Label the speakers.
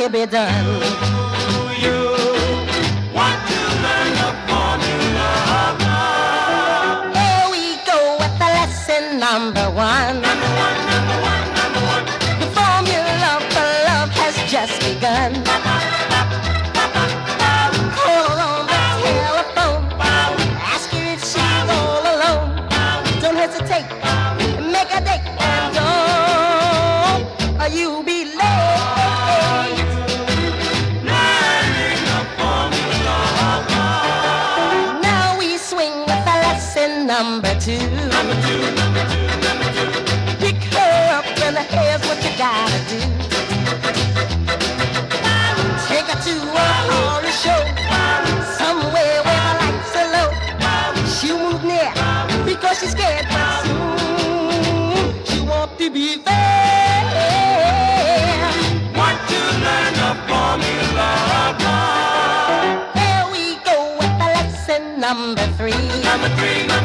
Speaker 1: to be done.
Speaker 2: You want to learn the formula of love.
Speaker 1: Here we go with the lesson number one.
Speaker 2: Number one, number one, number one.
Speaker 1: The formula for love has just begun. Call her on the telephone. Ask her if she's all alone. Don't hesitate. Make a date and don't you be late.
Speaker 2: Learning the formula of love.
Speaker 1: Now we swing with the lesson number two.
Speaker 2: Number two, number two, number two.
Speaker 1: Pick her up and here's what you gotta do. Take her to a horror show, somewhere where the lights are low. She'll move near because she's scared, but soon she wants to be there.
Speaker 2: Want to learn the formula of love.
Speaker 1: Here we go with the lesson number three.
Speaker 2: Number three,